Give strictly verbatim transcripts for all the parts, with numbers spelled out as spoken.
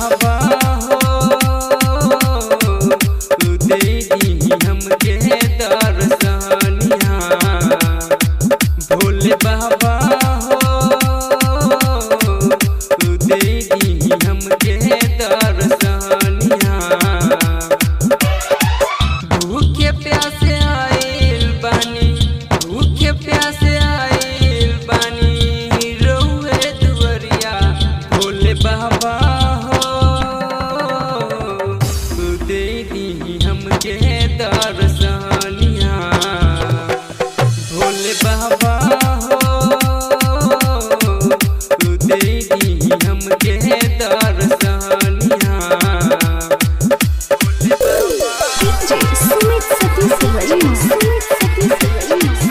बाबा हो दे दी हमके दर्शनिया। भोले बाबा हो दे दी हमके दर्शनिया। भूखे प्यासे आइल बानी, भूखे प्यासे आइल बानी रउए दुअरिया। भोले बाबा हो दे दी हमके दर्शनिया। भोले बाबा हो दे दी हमके दर्शनिया। सुमित सतीश रईस, सुमित सतीश रईस।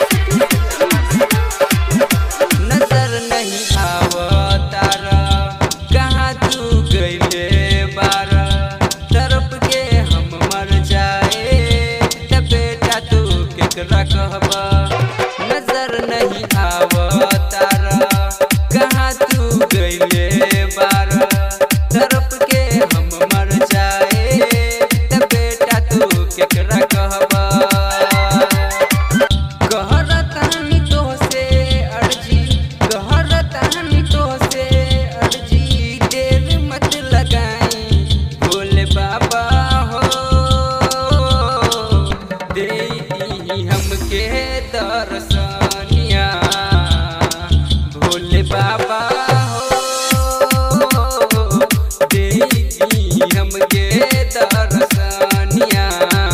नजर नहीं आवतारा कहाँ तू गइले बारा। तरफ के हम मर जाए त बेटा तू केकरा कहबा। नजर नहीं आवतारा कहाँ तू गइले बारा। तरफ के हम मर जाए त बेटा तू केकरा कहबा। कहरतानी तोहसे अर्जी, कहरतानी तोहसे अर्जी देर मत लगाई। भोले बाबा हो दे दी हमके दर्शनिया। भोले बाबा हो दे दी हमके दर्शनिया।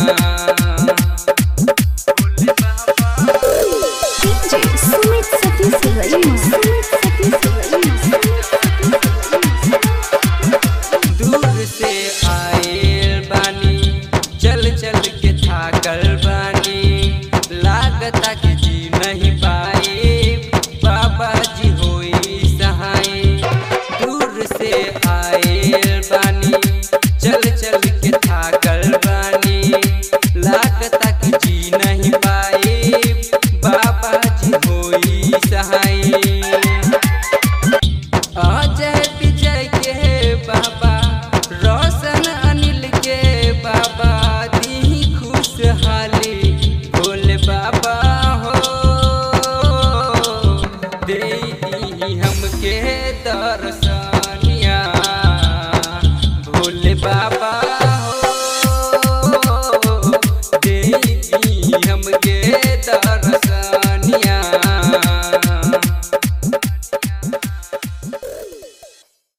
सुमित सतीश रईस, सुमित सतीश रईस। दूर से आइल बानी, चल चल के थाकल बानी। लागता कि जी नहीं पाए बाबा जी होई सहाय। दूर से आइल बानी, चल चल के थाकल बानी। लागता कि जी नहीं पाए बाबा जी होई सहाय। अजय विजय के बाबा, रोशन अनिल के बाबा दी खुशहाली। भोले बाबा हो दे दी हमके दर्शन।